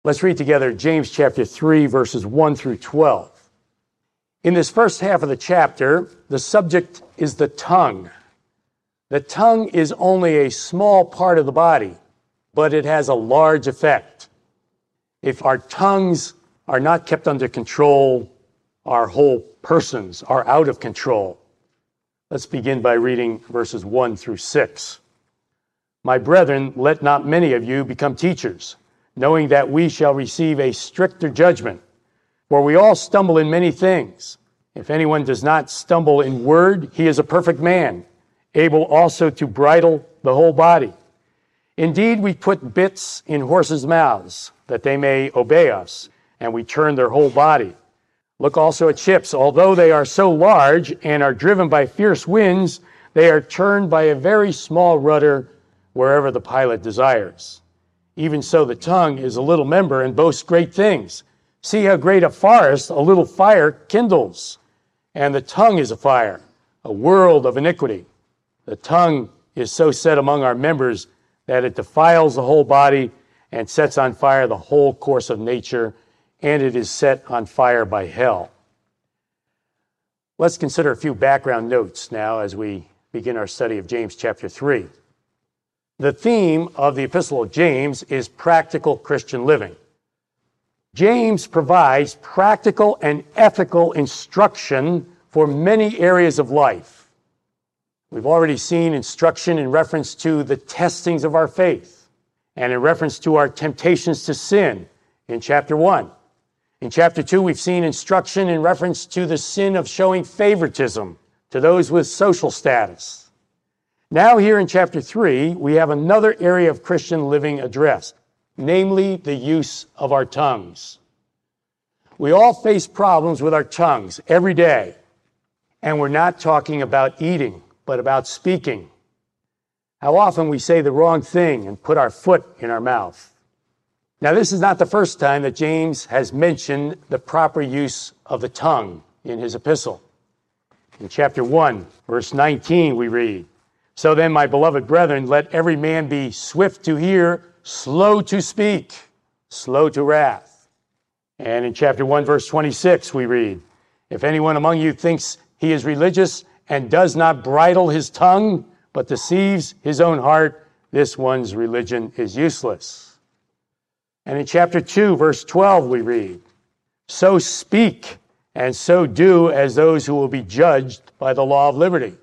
Let's read together James chapter 3, verses 1 through 12. In this first half of the chapter, the subject is the tongue. The tongue is only a small part of the body, but it has a large effect. If our tongues are not kept under control, our whole persons are out of control. Let's begin by reading verses 1 through 6. My brethren, let not many of you become teachers, knowing that we shall receive a stricter judgment. For we all stumble in many things. If anyone does not stumble in word, he is a perfect man, able also to bridle the whole body. Indeed, we put bits in horses' mouths, that they may obey us, and we turn their whole body. Look also at ships. Although they are so large and are driven by fierce winds, they are turned by a very small rudder wherever the pilot desires. Even so, the tongue is a little member and boasts great things. See how great a forest a little fire kindles. And the tongue is a fire, a world of iniquity. The tongue is so set among our members that it defiles the whole body and sets on fire the whole course of nature, and it is set on fire by hell. Let's consider a few background notes now as we begin our study of James chapter 3. The theme of the Epistle of James is practical Christian living. James provides practical and ethical instruction for many areas of life. We've already seen instruction in reference to the testings of our faith and in reference to our temptations to sin in chapter 1. In chapter 2, we've seen instruction in reference to the sin of showing favoritism to those with social status. Now here in chapter 3, we have another area of Christian living addressed, namely the use of our tongues. We all face problems with our tongues every day, and we're not talking about eating, but about speaking. How often we say the wrong thing and put our foot in our mouth. Now, this is not the first time that James has mentioned the proper use of the tongue in his epistle. In chapter 1, verse 19, we read, So then, my beloved brethren, let every man be swift to hear, slow to speak, slow to wrath. And in chapter 1, verse 26, we read, If anyone among you thinks he is religious and does not bridle his tongue, but deceives his own heart, this one's religion is useless. And in chapter 2, verse 12, we read, So speak and so do as those who will be judged by the law of liberty.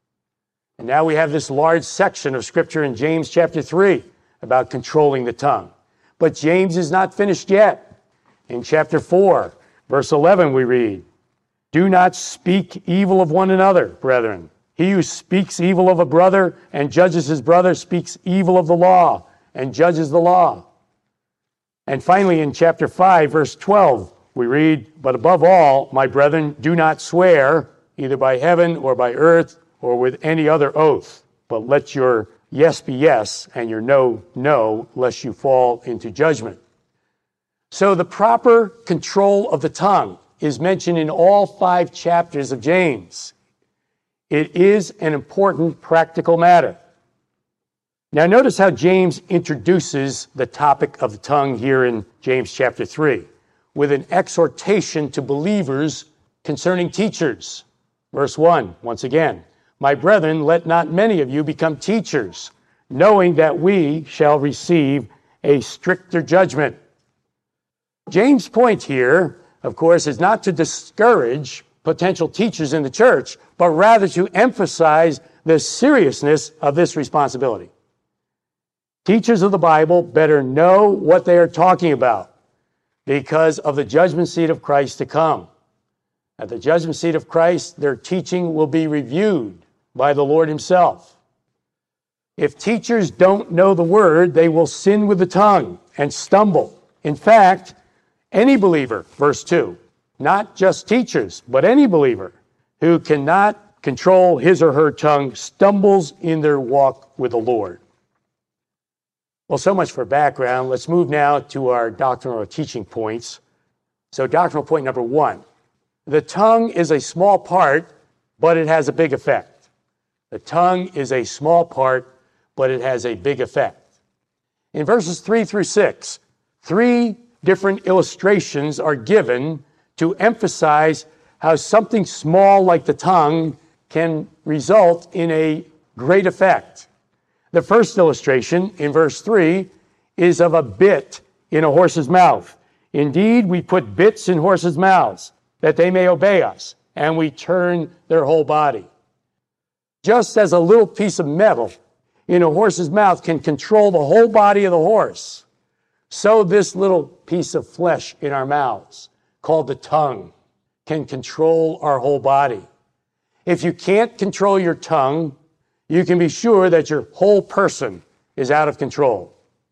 And now we have this large section of Scripture in James chapter 3 about controlling the tongue. But James is not finished yet. In chapter 4, verse 11, we read, Do not speak evil of one another, brethren. He who speaks evil of a brother and judges his brother speaks evil of the law and judges the law. And finally, in chapter 5, verse 12, we read, But above all, my brethren, do not swear, either by heaven or by earth or with any other oath, but let your yes be yes and your no, no, lest you fall into judgment. So the proper control of the tongue is mentioned in all 5 chapters of James. It is an important practical matter. Now notice how James introduces the topic of the tongue here in James chapter 3 with an exhortation to believers concerning teachers. Verse 1, once again, My brethren, let not many of you become teachers, knowing that we shall receive a stricter judgment. James' point here, of course, is not to discourage potential teachers in the church, but rather to emphasize the seriousness of this responsibility. Teachers of the Bible better know what they are talking about because of the judgment seat of Christ to come. At the judgment seat of Christ, their teaching will be reviewed by the Lord himself. If teachers don't know the word, they will sin with the tongue and stumble. In fact, any believer, verse 2, not just teachers, but any believer who cannot control his or her tongue stumbles in their walk with the Lord. Well, so much for background. Let's move now to our doctrinal teaching points. So doctrinal point number 1, the tongue is a small part, but it has a big effect. The tongue is a small part, but it has a big effect. In verses 3 through 6, 3 different illustrations are given to emphasize how something small like the tongue can result in a great effect. The first illustration in verse 3 is of a bit in a horse's mouth. Indeed, we put bits in horses' mouths that they may obey us, and we turn their whole body. Just as a little piece of metal in a horse's mouth can control the whole body of the horse, so this little piece of flesh in our mouths, called the tongue, can control our whole body. If you can't control your tongue, you can be sure that your whole person is out of control.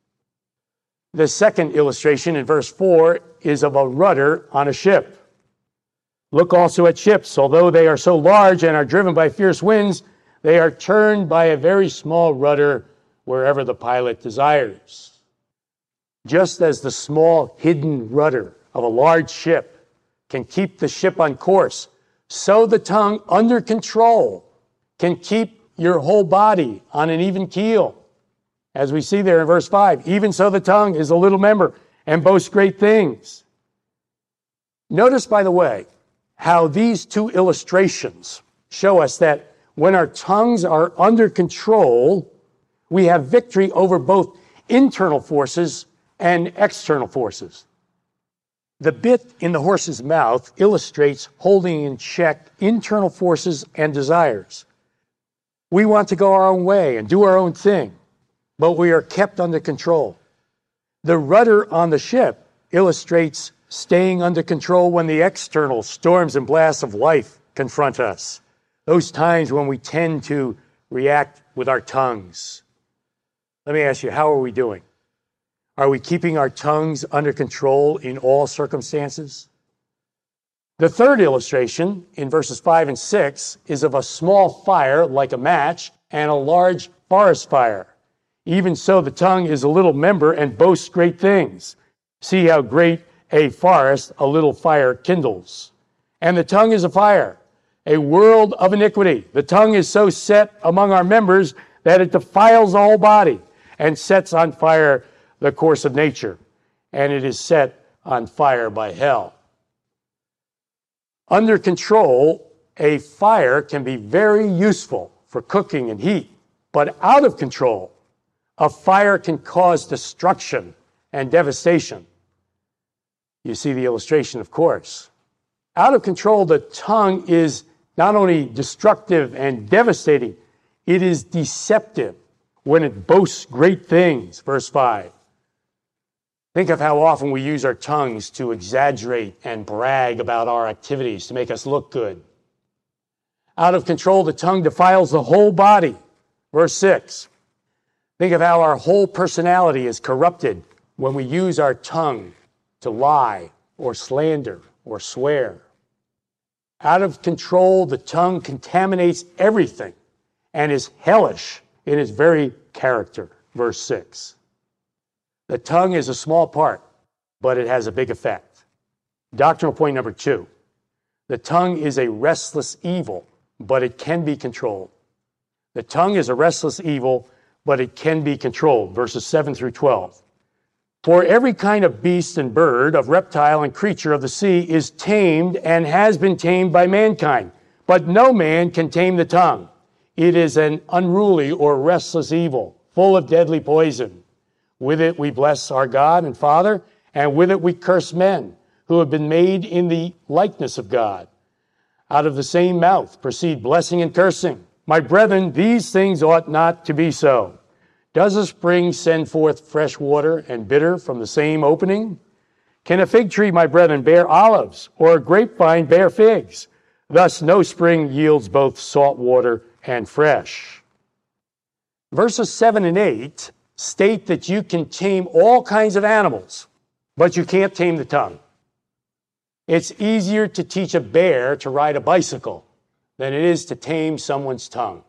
The second illustration in verse 4 is of a rudder on a ship. Look also at ships. Although they are so large and are driven by fierce winds, they are turned by a very small rudder wherever the pilot desires. Just as the small hidden rudder of a large ship can keep the ship on course, so the tongue under control can keep your whole body on an even keel. As we see there in verse 5, even so the tongue is a little member and boasts great things. Notice, by the way, how these two illustrations show us that when our tongues are under control, we have victory over both internal forces and external forces. The bit in the horse's mouth illustrates holding in check internal forces and desires. We want to go our own way and do our own thing, but we are kept under control. The rudder on the ship illustrates staying under control when the external storms and blasts of life confront us, those times when we tend to react with our tongues. Let me ask you, how are we doing? Are we keeping our tongues under control in all circumstances? The third illustration in verses 5 and 6 is of a small fire like a match and a large forest fire. Even so, the tongue is a little member and boasts great things. See how great a forest a little fire kindles. And the tongue is a fire, a world of iniquity. The tongue is so set among our members that it defiles the whole body and sets on fire the course of nature, and it is set on fire by hell. Under control, a fire can be very useful for cooking and heat, but out of control, a fire can cause destruction and devastation. You see the illustration, of course. Out of control, the tongue is not only destructive and devastating, it is deceptive when it boasts great things. Verse 5. Think of how often we use our tongues to exaggerate and brag about our activities to make us look good. Out of control, the tongue defiles the whole body. Verse 6. Think of how our whole personality is corrupted when we use our tongue to lie or slander or swear. Out of control, the tongue contaminates everything and is hellish in its very character. Verse 6. The tongue is a small part, but it has a big effect. Doctrinal point number 2. The tongue is a restless evil, but it can be controlled. The tongue is a restless evil, but it can be controlled. Verses 7 through 12. For every kind of beast and bird, of reptile and creature of the sea is tamed and has been tamed by mankind, but no man can tame the tongue. It is an unruly or restless evil, full of deadly poison. With it we bless our God and Father, and with it we curse men who have been made in the likeness of God. Out of the same mouth proceed blessing and cursing. My brethren, these things ought not to be so. Does a spring send forth fresh water and bitter from the same opening? Can a fig tree, my brethren, bear olives, or a grapevine bear figs? Thus no spring yields both salt water and fresh. Verses 7 and 8 state that you can tame all kinds of animals, but you can't tame the tongue. It's easier to teach a bear to ride a bicycle than it is to tame someone's tongue.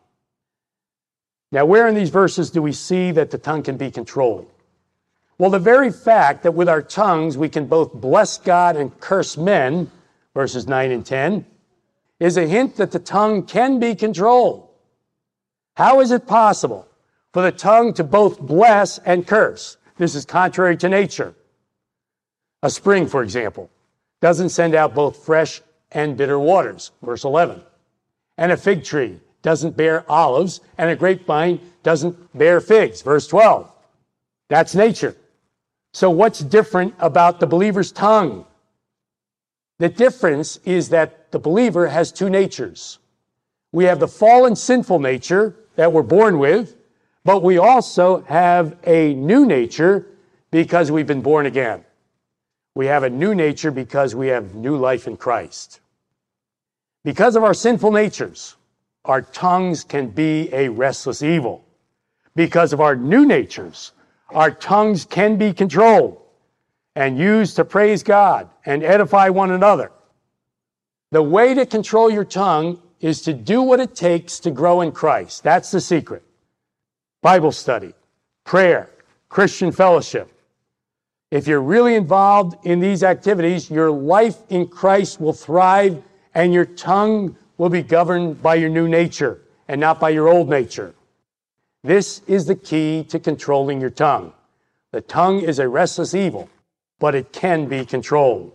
Now, where in these verses do we see that the tongue can be controlled? Well, the very fact that with our tongues we can both bless God and curse men, verses 9 and 10, is a hint that the tongue can be controlled. How is it possible for the tongue to both bless and curse? This is contrary to nature. A spring, for example, doesn't send out both fresh and bitter waters, verse 11. And a fig tree doesn't bear olives, and a grapevine doesn't bear figs, verse 12. That's nature. So what's different about the believer's tongue? The difference is that the believer has two natures. We have the fallen sinful nature that we're born with, but we also have a new nature because we've been born again. We have a new nature because we have new life in Christ. Because of our sinful natures, our tongues can be a restless evil. Because of our new natures, our tongues can be controlled and used to praise God and edify one another. The way to control your tongue is to do what it takes to grow in Christ. That's the secret. Bible study, prayer, Christian fellowship. If you're really involved in these activities, your life in Christ will thrive and your tongue will be governed by your new nature and not by your old nature. This is the key to controlling your tongue. The tongue is a restless evil, but it can be controlled.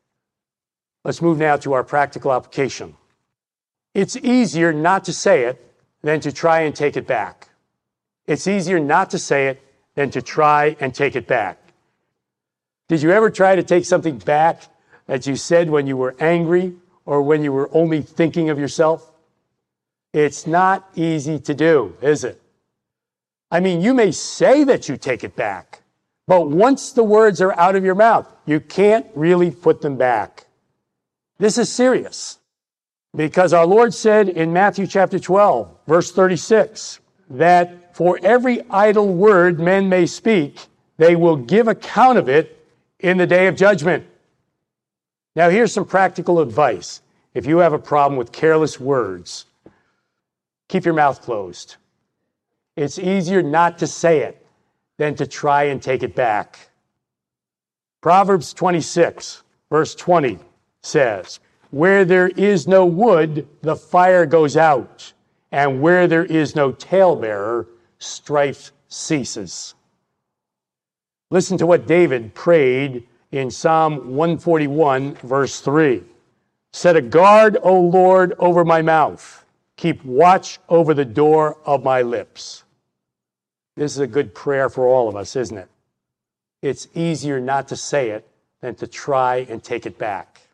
Let's move now to our practical application. It's easier not to say it than to try and take it back. It's easier not to say it than to try and take it back. Did you ever try to take something back that you said when you were angry or when you were only thinking of yourself? It's not easy to do, is it? I mean, you may say that you take it back, but once the words are out of your mouth, you can't really put them back. This is serious because our Lord said in Matthew chapter 12, verse 36, that for every idle word men may speak, they will give account of it in the day of judgment. Now, here's some practical advice. If you have a problem with careless words, keep your mouth closed. It's easier not to say it than to try and take it back. Proverbs 26, verse 20 says, "Where there is no wood, the fire goes out, and where there is no talebearer, strife ceases." Listen to what David prayed in Psalm 141, verse 3. "Set a guard, O Lord, over my mouth. Keep watch over the door of my lips." This is a good prayer for all of us, isn't it? It's easier not to say it than to try and take it back.